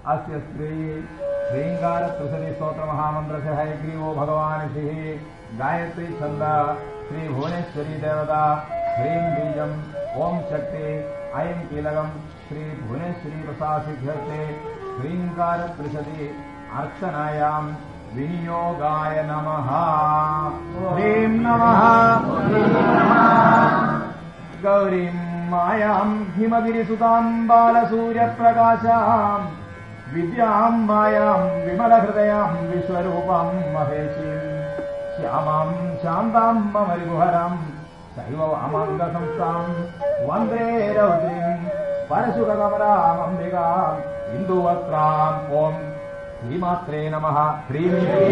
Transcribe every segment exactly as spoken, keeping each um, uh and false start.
अस्य श्री श्रींगार त्रिशति स्तोत्र महामंत्र से हयग्रीवो भगवान श्री गायत्री छंद श्री भुवनेश्वरी देवता ह्रीं बीजम ओम शक्ति ऐं कीलकम श्री भुवनेश्वरी प्रसासिध्यर्थे श्रींगार त्रिशति अर्चनायां विनियोगाय नमः। ह्रीं नमः गौरीं मायां हिमगिरिसुतां बालसूर्यप्रकाशां विद्यां मायां विमलहृदयां विश्वरूपां महेशीं श्यामां शान्तां ममरिगुहरां शैववामाङ्गसंस्थां वन्दे रौद्रीं परशुककमलामम्बिकां इन्दुवक्त्रां ॐ श्रीमात्रे नमः। श्रीं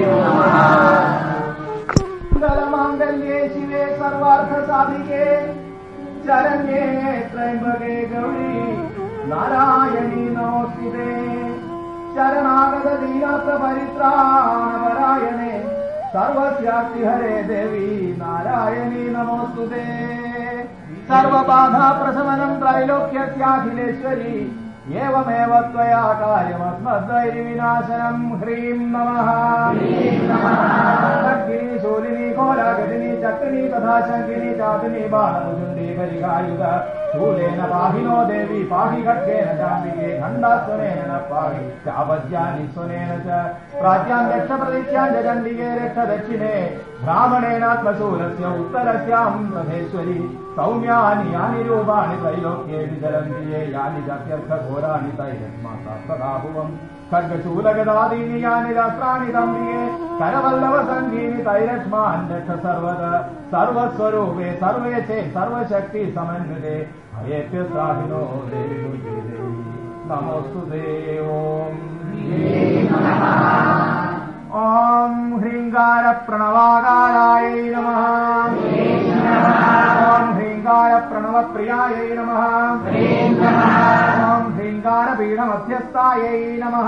मंगलमाङ्गल्ये शिवे सर्वार्थसाधिके शरण्ये त्र्यम्बके गौरी नारायणी नमोस्तुते शरणागत दीनार्तपरित्राणपरायणे सर्वस्यार्तिहरे देवी नारायणी नमोस्तुते सर्वबाधाप्रशमनं त्रैलोक्यस्याखिलेश्वरी एवमेव त्वया कार्यमस्मद्वैरिविनाशनम्। ह्रीं नमः खड्गिनी शूलिनी घोरागदिनी चक्रिनी तथा शङ्किनी चापिनी बाणमुजुण्डी कलिकायुध शूलेन पाहिनो देवी पाहि खड्गेन चाम्बिके खण्डास्वनेन न पाहि चापद्यानि स्वनेन च प्राच्यां यक्षप्रदिश्यां च चण्डिके रक्षदक्षिणे ब्राह्मणेनात्मशूलस्य उत्तरस्यां तथेश्वरी सौम्यानि यानि रूपाणि त्रैलोक्ये विचरन्ति ये यानि जात्यर्थघोराणि तैरस्मात् सदा भुवम् खड्गशूलगदादीनि यानि राष्ट्राणि तम्बिके करवल्लभसङ्गीनि तैरस्मान् रक्ष सर्वद सर्वस्वरूपे सर्वेशे सर्वशक्ति समन्विते भयेभ्यस्त्राहिनो देवी दुर्गे देवी नमोस्तुते। ॐ ह्रींगार प्रणवाकारायै नमः। ॐ ह्रींगार प्रणवप्रियायै नमः। ॐ ह्रींगार पीठमध्यस्थायै नमः।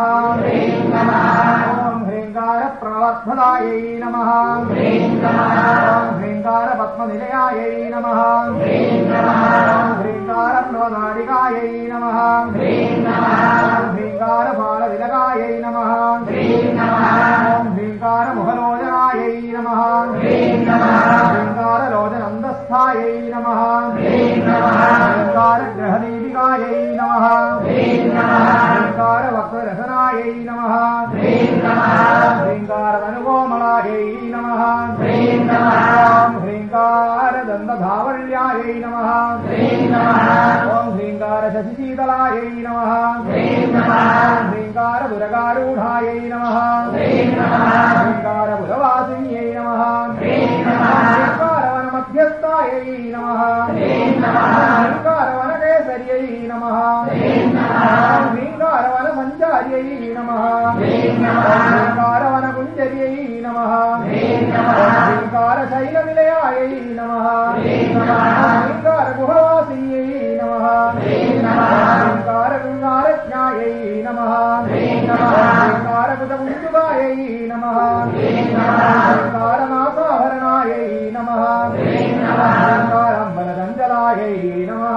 ॐ ह्रींगार प्रणवध्वदायै नमः। ॐ ह्रींगार पद्मनिलयायै नमः। ॐ ह्रींगार प्रणवनाडिकायै नमः। ॐ ह्रींगार बालविलकायै नमः। ॐ ह्रींगार मुखलोचनायै नमः। ह्रींगार लोचनन्दस्थायै नमः। ह्रींगार ग्रहदीपिकायै नमः। ह्रींगार वक्त्ररसनायै नमः। ह्रींगार धनुकोमलायै नमः। ॐ ह्रींगार दन्तधावल्यायै नमः। ॐ ह्रींगार शशिशीतलायै नमः। ॐ ह्रींगार दुरगारूढायै नमः। ह्रींगार बुधवासिन्यै नमः। ह्रींगार वनमध्यस्थायै नमः। ह्रींगार वनकेसर्यै नमः। ह्रींगार वनसञ्चार्यै नमः। ह्रींगार वनकुञ्जर्यै नमः। ह्रींगार शैलनिलयायै नमः। ह्रींगार गुहवासिन्यै नमः। ह्रींगार गङ्गारज्ञायै नमः। ह्रींगार कुटकुञ्जुकायै नमः। ह्रींगार नासाभरणायै नमः। ह्रींगार अम्बरदञ्जलायै नमः।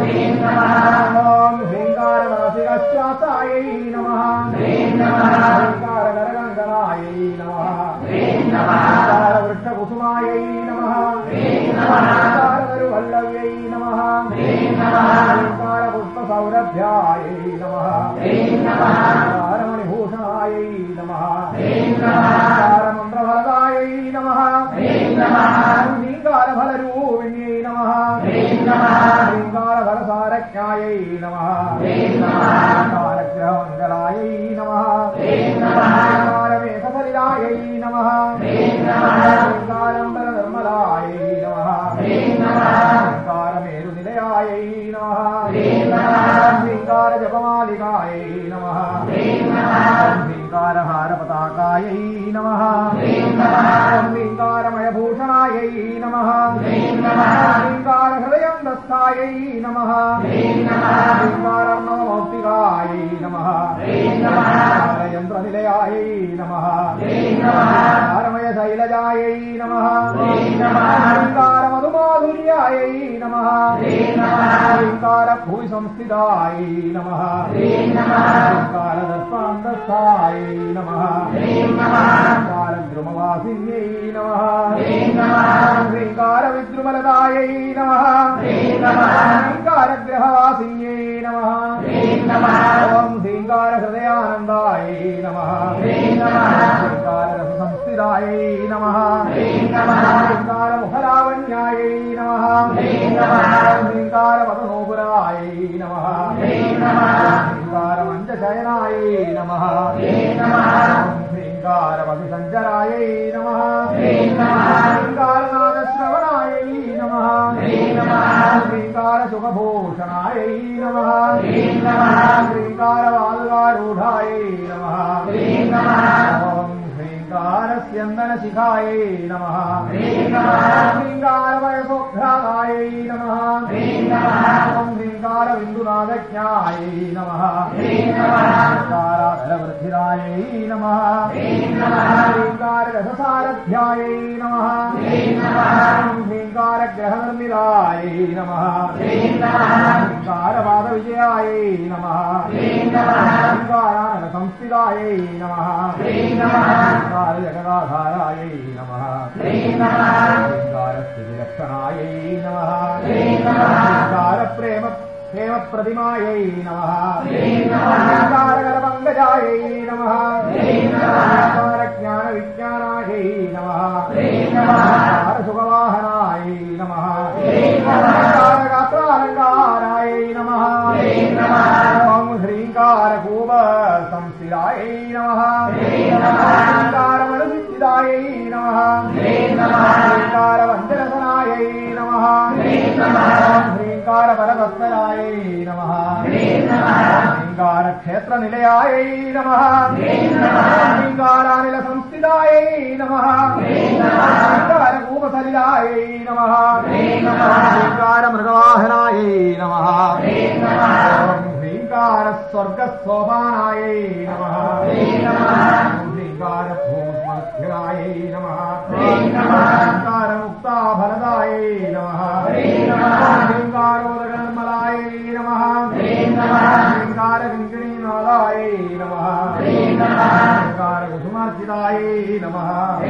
ॐ ह्रींगार नासिकाश्वासायै नमः। ह्रींगार नरगङ्गनायै नमः। ह्रींगार वृक्षकुसुमायै नमः। ह्रींगार तरुवल्लव्यै नमः। ह्रींगार पुष्पसौरभ्यायै नमः। ह्रींगार मणिभूषणायै नमः। ह्रींगार मन्त्रफलदायै नमः। ह्रींगार फलरूपिण्यै नमः। ह्रींगार फलसारज्ञायै नमः। ह्रींगार ग्रहमङ्गलायै नमः। ह्रींगार मेघसलिलायै नमः। ह्रींगारम्बरनिर्मलायै नमः। ह्रींगार मेरुनिलयायै नमः। ह्रींगार जपमालिकायै नमः। ह्रींगार हारपताकायै नमः। ह्रींगारमयभूषणायै नमः। ह्रींगार हृदयन्दस्थायै नमः। ह्रींगार अर्णवमौक्तिकायै नमः। ह्रींगार यन्त्रनिलयायै नमः। ह्रींगारमय शैलजायै नमः। ह्रींगार मधुमाधुर्यायै नमः। ह्रींगार भूमि संस्थितायै नमः। ह्रींगार दर्पण श्रीकालहस्तायै नमः श्रीकारद्रुमवासिन्यै नमः श्रीकारविद्रुमलतायै नमः श्रीकारग्रहवासिन्यै नमः ॐ श्रीकारहृदयानन्दायै नमः श्रीकाररसंस्थितायै नमः श्रीकारमुखलावण्यायै नमः श्रीकारवदनोपुरायै नमः श्रीकारमञ्जशयनायै नमः श्रीकारवसुसञ्जरायै नमः श्रीकारनादश्रवणायै नमः श्रीकारसुखभूषणायै नमः श्रीकारवादुगारूढायै नमः ॐ श्रीकारस्यन्दनशिखायै नमः श्रीकारवयसोघ्रायै नमः ॐ श्रीकारबिन्दुनादज्ञायै नमः श्रीकाराधरवृद्धिरायै नमः श्रीकाररससारथ्यायै नमः श्रीकारग्रहनिर्मिलायै नमः श्रीकारवादविजयायै नमः श्रीकारानलसंस्थितायै नमः श्रीकारजगदाधारायै नमः श्रीकारस्थितिरक्षणायै नमः श्रीकारप्रेम प्रेमप्रतिमायै नमः श्रीकारकरपङ्कजायै नमः श्रीकारज्ञानविज्ञानायै नमः श्रीकारसुखवाहनायै नमः श्रीकारगात्रालङ्कारायै नमः ॐ श्रीकारकूपसंस्थितायै नमः श्रीकारमनुसिद्धिदायै नमः श्रीकारवञ्जनसनायै नमः श्रीकारपरतत्परायै नमः श्रीकारक्षेत्रनिलयायै नमः श्रीकारानिलसंस्थितायै नमः श्रीकारकूपसलिलायै नमः श्रीकारमृगवाहनायै नमः श्रीकारस्वर्गसोपानायै नमः श्रीकारभूस्मध्यायै नमः श्रीकारमुक्ताफलदायै नमः श्रीकारोदकर्मलायै नमः श्रीकारकिङ्किणीनादायै नमः श्रीकारकुसुमार्चितायै नमः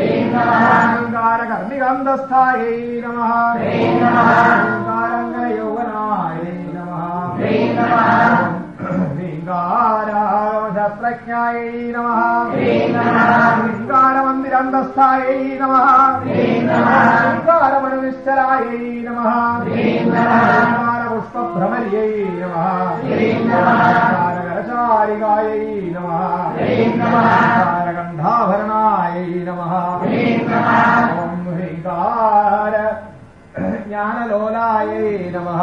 श्रीकारकर्णिगन्धस्थायै नमः श्रीकारङ्गयौवनायै नमः श्रीकारशस्त्रज्ञायै नमः श्रीकारमन्दिरन्धस्थायै नमः श्रीकारमणुनिश्चरायै नमः श्रीकारपुष्पभ्रमर्यै नमः श्रीकारगरचारिकायै नमः श्रीकारगन्धाभरणायै नमः ॐ श्रीकार ज्ञानलोलायै नमः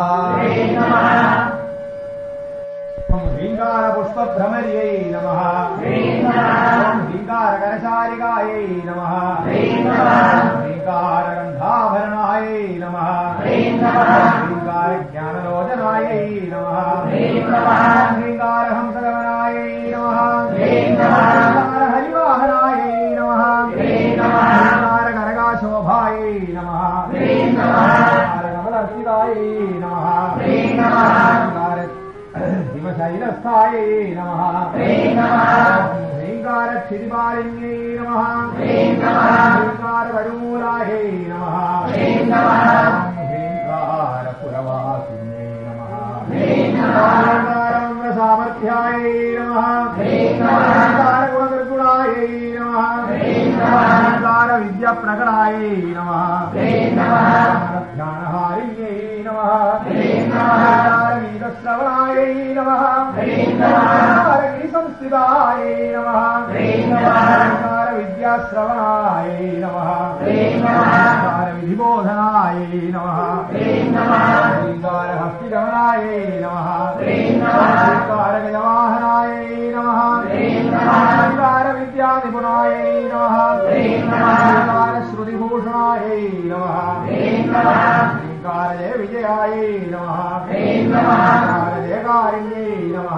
श्रीकारपुष्पभ्रमर्यै नमः श्रीकारगरचारिकायै नमः श्रीकारगन्धाभरणायै नमः श्रीकारज्ञानलोचनायै नमः श्रीकारहंसगमनायै नमः श्रीकारहरिवाहनायै नमः श्रीकारगरगाशोभायै नमः श्रीकारकमलर्चितायै नमः हिमशैलस्थायै नमः श्रीकारक्षितिपालिन्यै नमः श्रीकारवरुमूलायै नमः श्रीकारपुरवासिन्यै नमः श्रीकारमन्द्रसामर्थ्यायै नमः श्रीकारगुणनिर्गुणायै नमः श्रीकारविद्याप्रकटायै नमः ध्यानहारिण्यै नमः श्रीकारगीतश्रवणायै नमः श्रीकारगिरिसंस्थितायै नमः श्रीकारविद्याश्रवणायै नमः श्रीकारविधिबोधनायै नमः श्रीकारहस्तिगमनायै नमः श्रीकारगजवाहनायै नमः श्रीकारविद्यानिपुणायै नमः श्रीकारश्रुतिभूषणायै नमः श्रीकारजय विजयायै नमः श्रीकारजयकारिण्यै नमः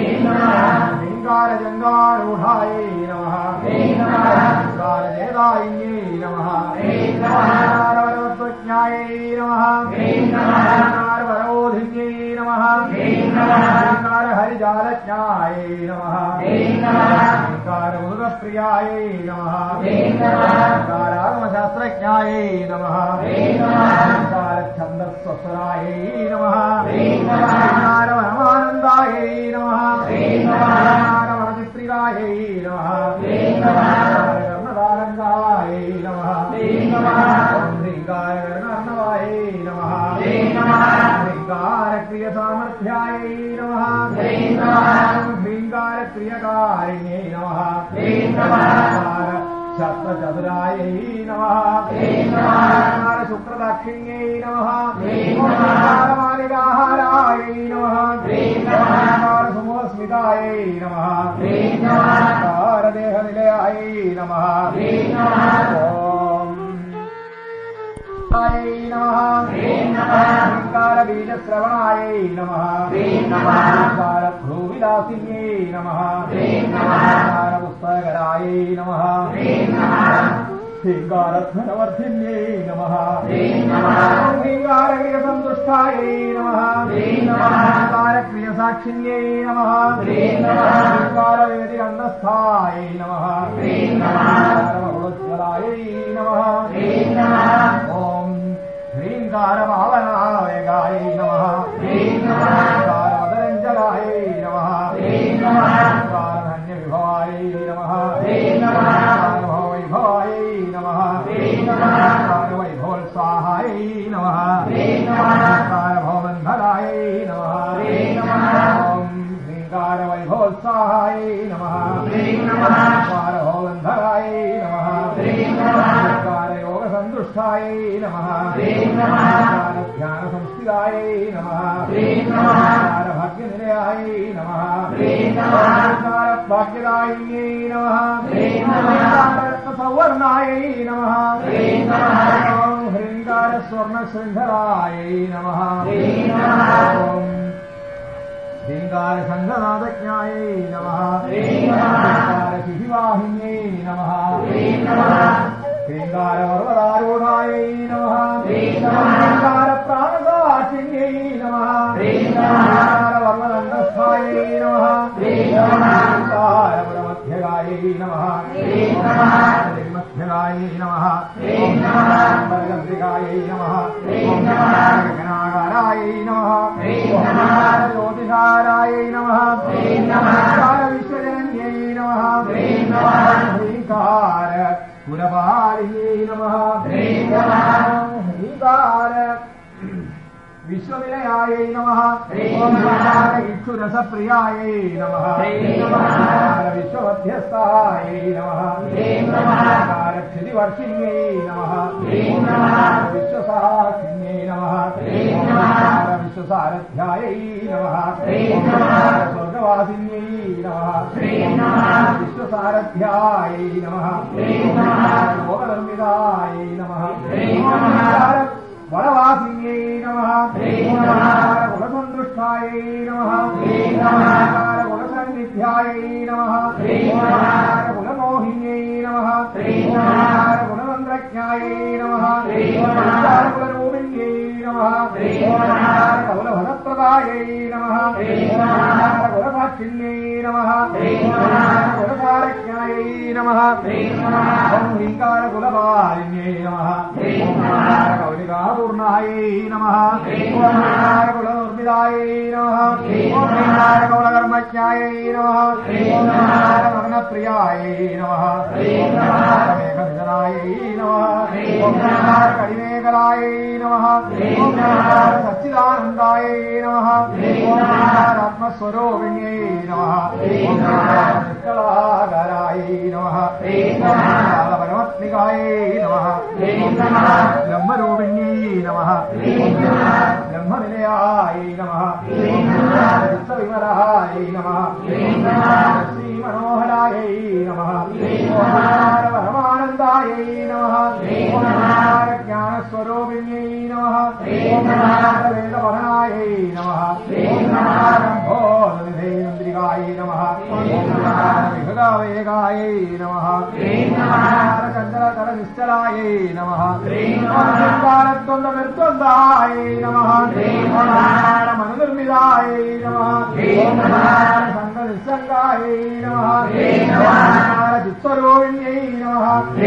श्रीकारजङ्गारूढायै नमः श्रीकारजयदायिन्यै नमः श्रीकारवरवत्वज्ञायै नमः श्रीकारवरोधिन्यै नमः श्रीकारहरिजालज्ञायै नमः ह्रींकार मुरुगप्रियाय नमः ह्रींकारागमशास्त्रज्ञाय नमः ह्रींकार छन्दस्वस्वराय नमः ह्रींकार वनमानन्दाय नमः ह्रींकार वनचित्रिकाय नमः ह्रींकार कर्णदानन्दाय नमः ह्रींकार कर्णार्णवाय नमः ह्रींकार क्रियसामर्थ्याय नमः ह्रींकार क्रियकारिण्यै नमः ह्रींकार शास्त्रचतुराय नमः ह्रींकार शुक्रदाक्षिण्यै नमः ह्रींकार मालिकाहाराय नमः ह्रींकार सुमोस्मिताय नमः ह्रींकार देहनिलयाय नमः ओम नमः ह्रींकार बीजश्रवणाय नमः ह्रींकार भ्रूविलासिन्यै नमः ह्रींकार पुस्तकराय नमः ह्रींकार धनवर्धिन्यै नमः ह्रींकार क्रियसन्तुष्टाय नमः ह्रींकार क्रियसाक्षिण्यै नमः ह्रींकार वेदिगन्धस्थाय नमः ह्रींकार बहुज्वलाय नमः ओम ह्रींकार भावनावेगाय नमः ह्रींकार मदरञ्जनाय नमः ह्रींकार धन्यविभवाय नमः ह्रींकार भववैभवाय नमः ह्रींकार वैभवोत्साहाय नमः ह्रींकार भवबन्धनाय नमः ओम ह्रींकार वैभवोत्साहाय नमः ह्रींकार भवबन्धनाय नमः ह्रींकार योगसन्तुष्टाय नमः ह्रींकार ध्यानसंस्थिताय नमः ह्रींकार भाग्यनिलयाय नमः ह्रींकार भाग्यदायिन्यै नमः ह्रींकार रत्नसंवर्णाय नमः ह्रींकार स्वर्णशृङ्खलाय नमः ह्रींकार संघनादज्ञाय नमः ह्रींकार शिशिवाहिन्यै नमः ह्रींकार पर्वतारूढाय नमः ह्रींकार प्राणदाक्षिण्यै नमः ह्रींकार पर्वदण्डस्थाय नमः ह्रींकार परमध्यगाय नमः मध्यगाय नमः परगद्रिकाय नमः गगनाकाराय नमः ज्योतिषाराय नमः ह्रींकार विश्वजनन्यै नमः ह्रींकार गुणपालिन्यै नमः ह्रींकार विश्वविनयाय नमः ह्रींकार इक्षुरसप्रियाय नमः ह्रींकार विश्वमध्यस्थाय नमः ह्रींकार क्षितिवर्षिण्यै नमः ह्रींकार विश्वसाक्षिण्यै नमः ह्रींकार विश्वसारथ्याय नमः ह्रींकार स्वर्गवासिन्यै नमः ह्रींकार विश्वसारथ्याय नमः ह्रींकार लोकधर्मिदाय नमः ह्रींकार वरवासिन्यै नमः ह्रींकार कुलसन्तुष्टाय नमः ह्रींकार कुलसन्निध्याय नमः ह्रींकार कुलमोहिन्यै नमः ह्रींकार कुलमन्त्रज्ञाय नमः ह्रींकार कुलरूपिण्यै नमः ह्रींकार कौलभदप्रदायै नमः ह्रींकार कुलसाक्षिण्यै नमः ह्रींकार कुलसारज्ञाय नमः ओम ह्रींकार कुलपालिन्यै नमः ह्रींकार कौलिकापूर्णाय नमः ह्रींकार कुलनिर्मिताय नमः ह्रींकार कौलकर्मज्ञाय नमः ह्रींकार मग्नप्रियाय नमः ह्रींकार मेघनिधनाय नमः ह्रींकार कडिमेघलाय नमः ह्रींकार सच्चिदानन्दाय नमः ह्रींकार आत्मस्वरूपिण्यै नमः ह्रींकार निष्कलाकाराय नमः ह्रींकार परमत्मिकाय नमः ह्रींकार ब्रह्मरूपिण्यै नमः ह्रींकार ब्रह्मनिलयाय नमः ह्रींकार विश्वविमलाय नमः ह्रींकार श्रीमनोहराय नमः ह्रींकार परमानन्दाय नमः ह्रींकार ज्ञानस्वरूपिण्यै नमः नमः वेदवरणायै नमः रम्भोदविधेन्द्रिकायै नमः विभगावेगायै नमः चञ्चलतरनिश्चलायै नमः द्वन्द्वनिर्द्वन्द्वायै नमः मनुनिर्मितायै नमः संगनिस्संगायै नमः चित्स्वरूपिण्यै नमः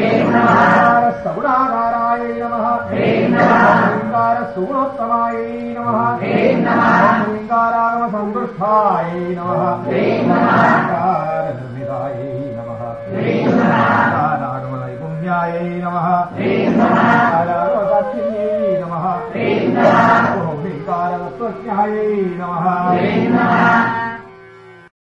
सगुणाकारायै नमः सुगुणोत्तमायै नमः लिङ्गारागमसन्तुष्टायै नमः निर्मितायै नमः रागमनैपुण्यायै नमः रागमसाक्षिण्यै नमः ओंकारतत्त्वज्ञायै नमः